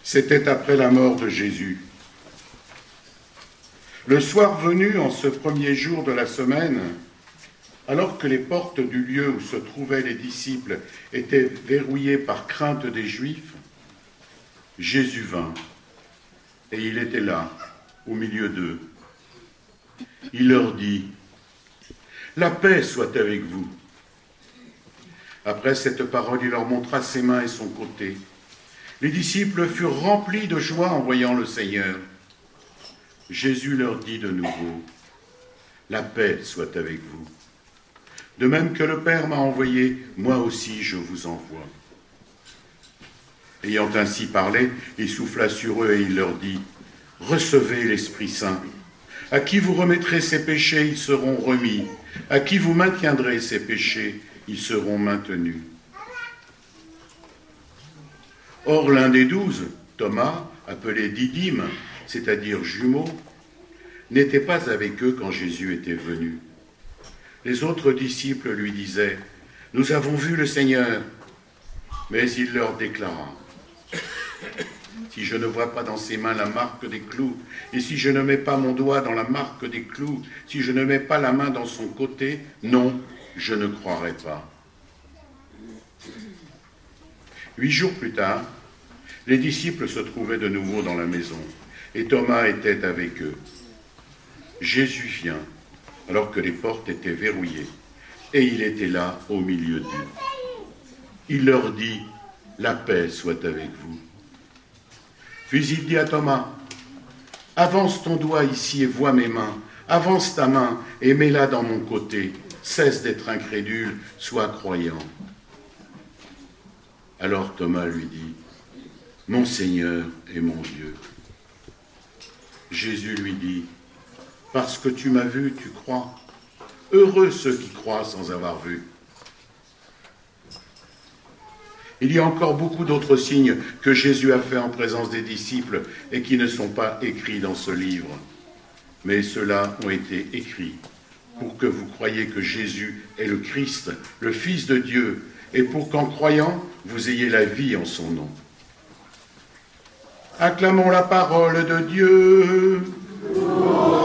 C'était après la mort de Jésus. Le soir venu, en ce premier jour de la semaine, alors que les portes du lieu où se trouvaient les disciples étaient verrouillées par crainte des Juifs, Jésus vint, et il était là, au milieu d'eux. Il leur dit, « La paix soit avec vous. » Après cette parole, il leur montra ses mains et son côté. Les disciples furent remplis de joie en voyant le Seigneur. Jésus leur dit de nouveau, « La paix soit avec vous. De même que le Père m'a envoyé, moi aussi je vous envoie. » Ayant ainsi parlé, il souffla sur eux et il leur dit, « Recevez l'Esprit Saint. À qui vous remettrez ses péchés, ils seront remis. À qui vous maintiendrez ses péchés, ils seront maintenus. » Or, l'un des 12, Thomas, appelé Didyme, c'est-à-dire jumeau, n'était pas avec eux quand Jésus était venu. Les autres disciples lui disaient, « Nous avons vu le Seigneur. » Mais il leur déclara, « Si je ne vois pas dans ses mains la marque des clous, et si je ne mets pas mon doigt dans la marque des clous, si je ne mets pas la main dans son côté, non, je ne croirai pas. » 8 jours plus tard, les disciples se trouvaient de nouveau dans la maison, et Thomas était avec eux. Jésus vient, alors que les portes étaient verrouillées, et il était là au milieu d'eux. Il leur dit, « La paix soit avec vous. » Puis il dit à Thomas, « Avance ton doigt ici et vois mes mains. Avance ta main et mets-la dans mon côté. Cesse d'être incrédule, sois croyant. » Alors Thomas lui dit, « Mon Seigneur et mon Dieu. » Jésus lui dit, « Parce que tu m'as vu, tu crois. Heureux ceux qui croient sans avoir vu. » Il y a encore beaucoup d'autres signes que Jésus a fait en présence des disciples et qui ne sont pas écrits dans ce livre. Mais ceux-là ont été écrits pour que vous croyiez que Jésus est le Christ, le Fils de Dieu, et pour qu'en croyant, vous ayez la vie en son nom. Acclamons la parole de Dieu.